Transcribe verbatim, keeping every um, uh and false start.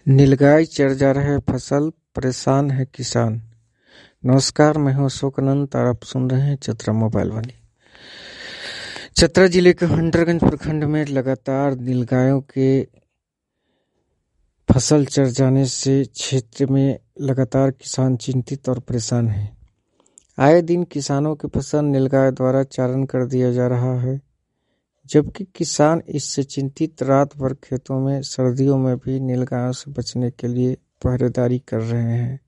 नीलगाय चर जा रहे फसल, परेशान है किसान। नमस्कार, मैं हूं अशोकानंद और आप सुन रहे हैं चतरा मोबाइल वाली। चतरा जिले के हंटरगंज प्रखंड में लगातार नीलगायों के फसल चर जाने से क्षेत्र में लगातार किसान चिंतित और परेशान हैं। आए दिन किसानों की फसल नीलगाय द्वारा चारण कर दिया जा रहा है, जबकि किसान इससे चिंतित रात भर खेतों में सर्दियों में भी नीलगायों से बचने के लिए पहरेदारी कर रहे हैं।